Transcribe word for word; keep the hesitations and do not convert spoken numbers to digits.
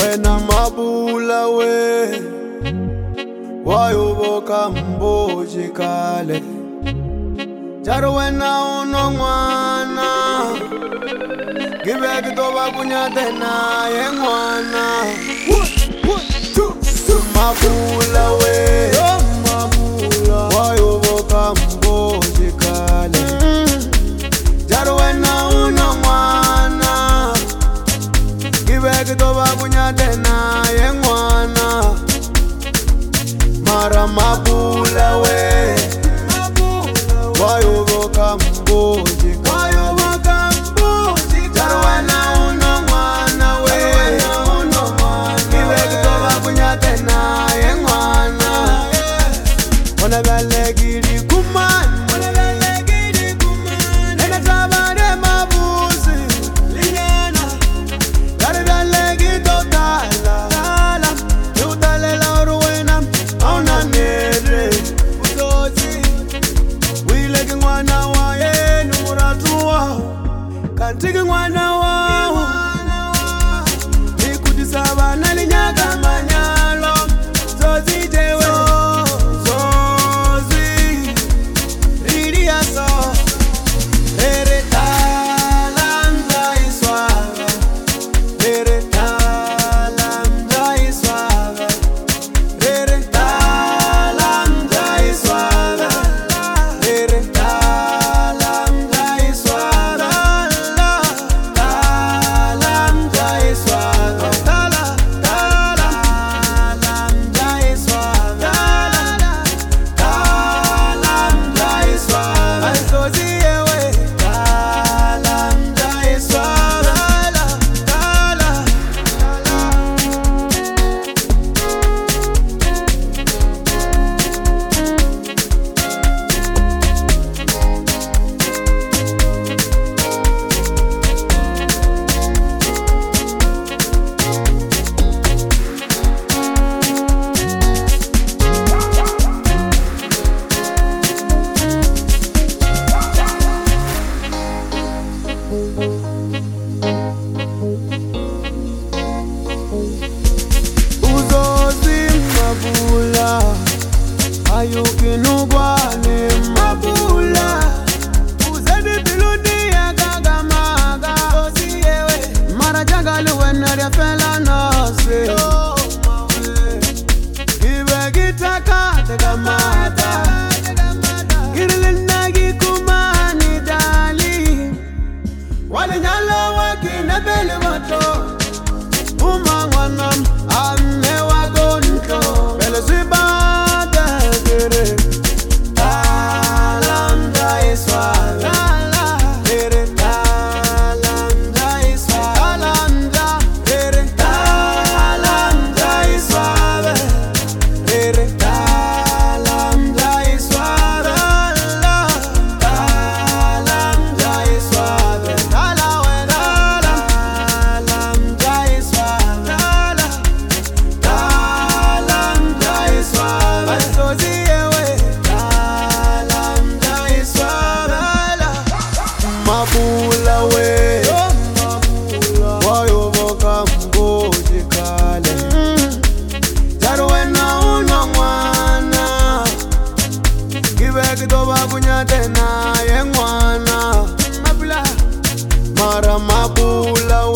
wena mabula we wayoboka mboji kale jaro wena uno mwana gibe kitoba kunyate na ye mwana mabula we wayoboka mboji kale jaro wena uno mwana gibe kitoba kunyate na ye mwana mara mabula we wayoboka mboji wayoboka mboji jaro wena uno mwana we gibe kitoba kunyate na ye mwana ona galegiri kumani Kantiki mwana wao nikudisaba nalinyaga manyalo zozi jewe zozi riria so ere talanda iswaga ere talanda iswaga ere talanda iswaga ere talanda iswaga ayukinugwa ni mabula uzedi biludi ya gagamaga osiyewe mara jagalu wenaria fela nase ibe gitaka tegamata girilina gikumani dali wale nyala wakina bele wato umangwanam ame wagonto bele ziba mabula we wayoboka mboji kale jaro wena uno mwana gibe kitoba kunyate na ye mwana mara mabula